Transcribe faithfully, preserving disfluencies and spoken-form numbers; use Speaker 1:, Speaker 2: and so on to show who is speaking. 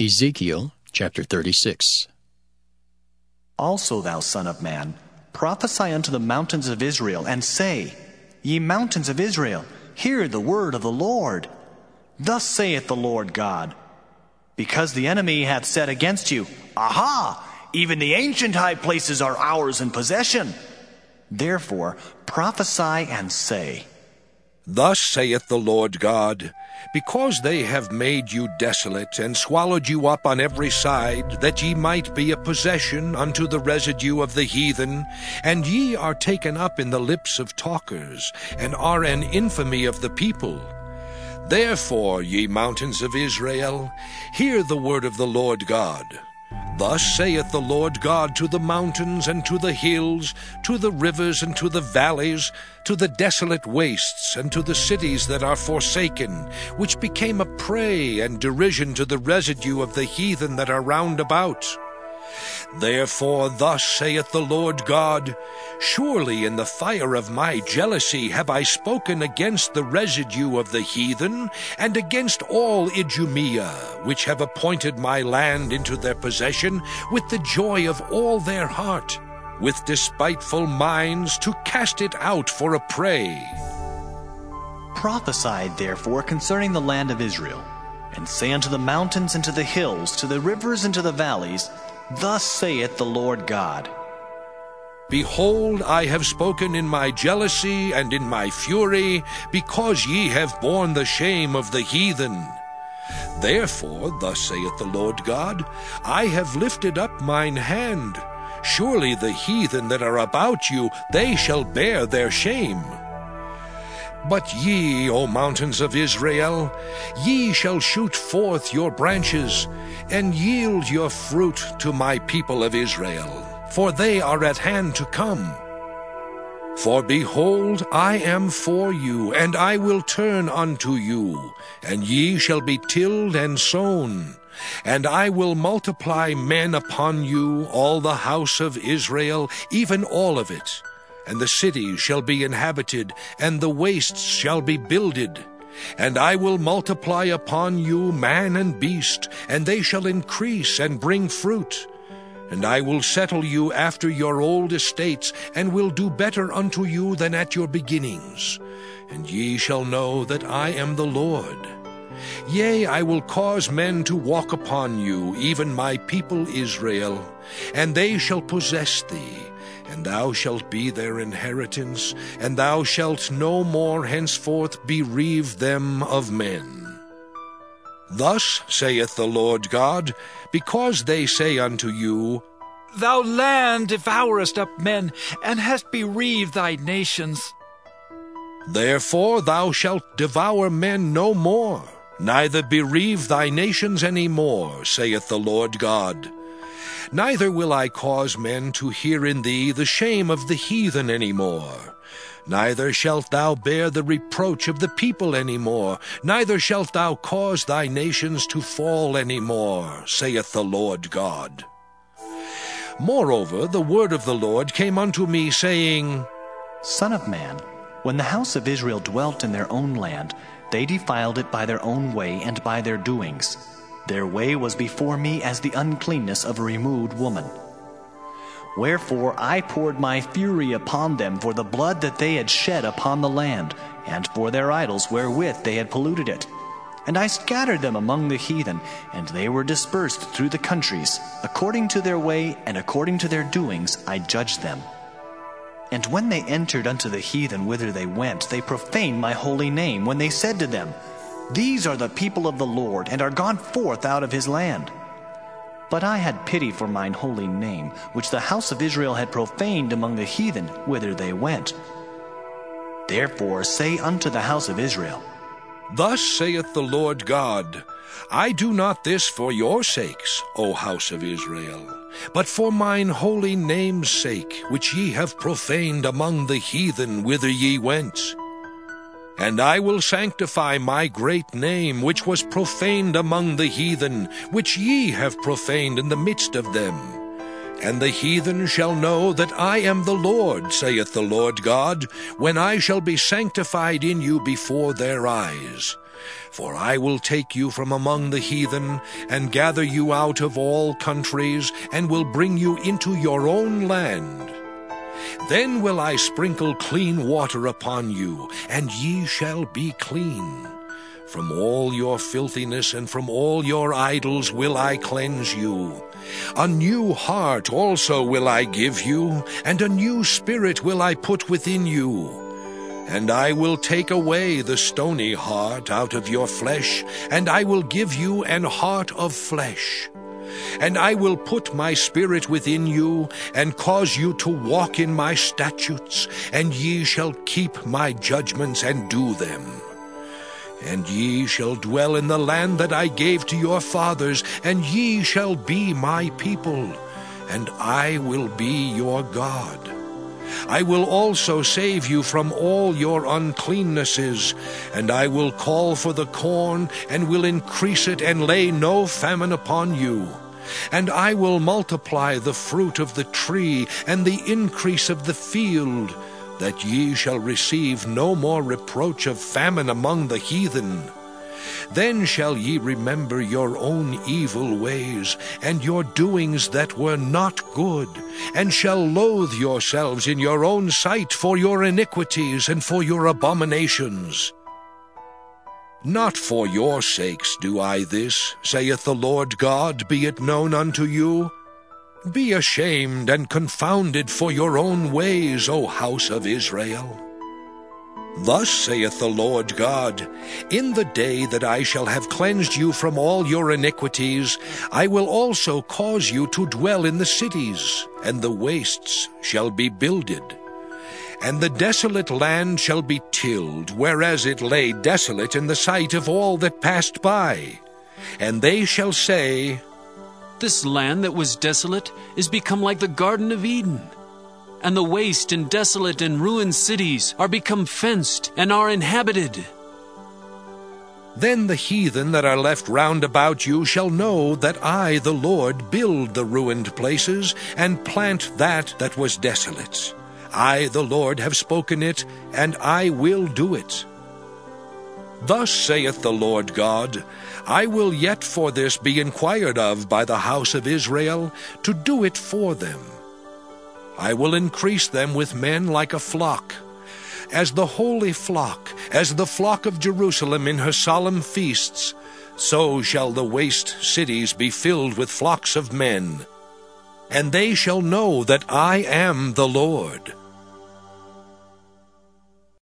Speaker 1: Ezekiel chapter thirty-six.
Speaker 2: Also, thou son of man, prophesy unto the mountains of Israel, and say, Ye mountains of Israel, hear the word of the Lord. Thus saith the Lord God, Because the enemy hath said against you, Aha! Even the ancient high places are ours in possession. Therefore prophesy and say,
Speaker 3: Thus saith the Lord God, Because they have made you desolate, and swallowed you up on every side, that ye might be a possession unto the residue of the heathen, and ye are taken up in the lips of talkers, and are an infamy of the people. Therefore, ye mountains of Israel, hear the word of the Lord God. Thus saith the Lord God to the mountains and to the hills, to the rivers and to the valleys, to the desolate wastes and to the cities that are forsaken, which became a prey and derision to the residue of the heathen that are round about. Therefore thus saith the Lord God, Surely in the fire of my jealousy have I spoken against the residue of the heathen, and against all Idumea, which have appointed my land into their possession, with the joy of all their heart, with despiteful minds to cast it out for a prey.
Speaker 2: Prophesy therefore concerning the land of Israel, and say unto the mountains and to the hills, to the rivers and to the valleys, Thus saith the Lord God,
Speaker 3: Behold, I have spoken in my jealousy and in my fury, because ye have borne the shame of the heathen. Therefore, thus saith the Lord God, I have lifted up mine hand. Surely the heathen that are about you, they shall bear their shame. But ye, O mountains of Israel, ye shall shoot forth your branches, and yield your fruit to my people of Israel, for they are at hand to come. For behold, I am for you, and I will turn unto you, and ye shall be tilled and sown. And I will multiply men upon you, all the house of Israel, even all of it. And the cities shall be inhabited, and the wastes shall be builded. And I will multiply upon you man and beast, and they shall increase and bring fruit. And I will settle you after your old estates, and will do better unto you than at your beginnings. And ye shall know that I am the Lord. Yea, I will cause men to walk upon you, even my people Israel, and they shall possess thee. And thou shalt be their inheritance, and thou shalt no more henceforth bereave them of men. Thus saith the Lord God, because they say unto you,
Speaker 4: Thou land devourest up men, and hast bereaved thy nations.
Speaker 3: Therefore thou shalt devour men no more, neither bereave thy nations any more, saith the Lord God. Neither will I cause men to hear in thee the shame of the heathen any more. Neither shalt thou bear the reproach of the people any more. Neither shalt thou cause thy nations to fall any more, saith the Lord God. Moreover, the word of the Lord came unto me, saying,
Speaker 2: Son of man, when the house of Israel dwelt in their own land, they defiled it by their own way and by their doings. Their way was before me as the uncleanness of a removed woman. Wherefore I poured my fury upon them for the blood that they had shed upon the land, and for their idols wherewith they had polluted it. And I scattered them among the heathen, and they were dispersed through the countries. According to their way and according to their doings I judged them. And when they entered unto the heathen whither they went, they profaned my holy name, when they said to them, These are the people of the Lord, and are gone forth out of his land. But I had pity for mine holy name, which the house of Israel had profaned among the heathen whither they went. Therefore say unto the house of Israel,
Speaker 3: Thus saith the Lord God, I do not this for your sakes, O house of Israel, but for mine holy name's sake, which ye have profaned among the heathen whither ye went. And I will sanctify my great name, which was profaned among the heathen, which ye have profaned in the midst of them. And the heathen shall know that I am the Lord, saith the Lord God, when I shall be sanctified in you before their eyes. For I will take you from among the heathen, and gather you out of all countries, and will bring you into your own land. Then will I sprinkle clean water upon you, and ye shall be clean. From all your filthiness and from all your idols will I cleanse you. A new heart also will I give you, and a new spirit will I put within you. And I will take away the stony heart out of your flesh, and I will give you an heart of flesh. And I will put my spirit within you, and cause you to walk in my statutes, and ye shall keep my judgments and do them. And ye shall dwell in the land that I gave to your fathers, and ye shall be my people, and I will be your God. I will also save you from all your uncleannesses, and I will call for the corn, and will increase it, and lay no famine upon you. And I will multiply the fruit of the tree, and the increase of the field, that ye shall receive no more reproach of famine among the heathen. Then shall ye remember your own evil ways, and your doings that were not good, and shall loathe yourselves in your own sight for your iniquities and for your abominations. Not for your sakes do I this, saith the Lord God, be it known unto you. Be ashamed and confounded for your own ways, O house of Israel. Thus saith the Lord God, in the day that I shall have cleansed you from all your iniquities, I will also cause you to dwell in the cities, and the wastes shall be builded. And the desolate land shall be tilled, whereas it lay desolate in the sight of all that passed by. And they shall say,
Speaker 5: This land that was desolate is become like the Garden of Eden. And the waste and desolate and ruined cities are become fenced and are inhabited.
Speaker 3: Then the heathen that are left round about you shall know that I, the Lord, build the ruined places, and plant that that was desolate. I, the Lord, have spoken it, and I will do it. Thus saith the Lord God, I will yet for this be inquired of by the house of Israel, to do it for them. I will increase them with men like a flock, as the holy flock, as the flock of Jerusalem in her solemn feasts, so shall the waste cities be filled with flocks of men. And they shall know that I am the Lord.